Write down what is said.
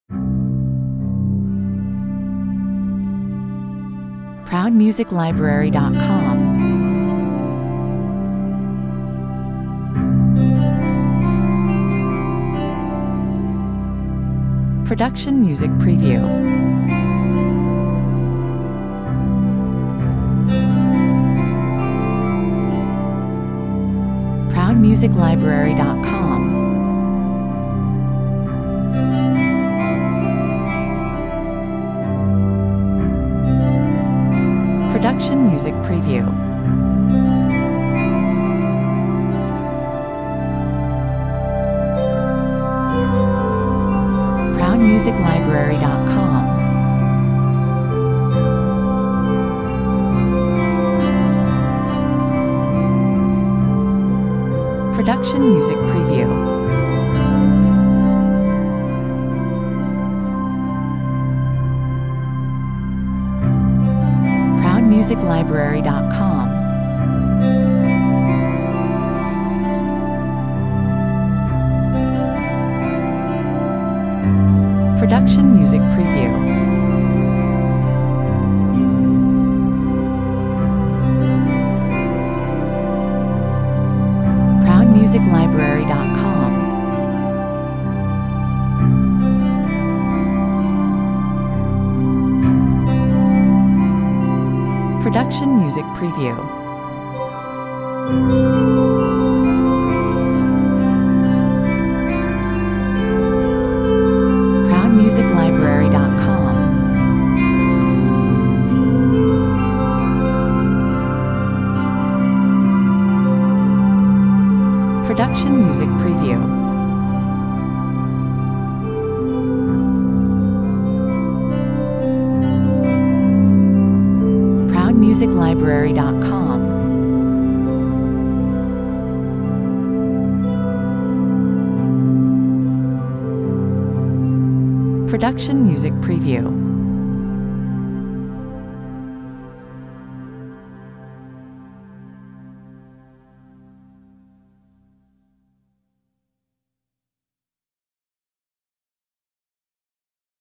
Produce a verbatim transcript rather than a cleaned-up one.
proud music library dot com. Production Music Preview. proud music library dot com. Production Music Preview. proud music library dot com. Production Music Preview. proud music library dot com. Production Music Preview. proud music library dot com. Production Music Preview. proud music library dot com. Production Music Preview. proud music library dot com. Production Music Preview.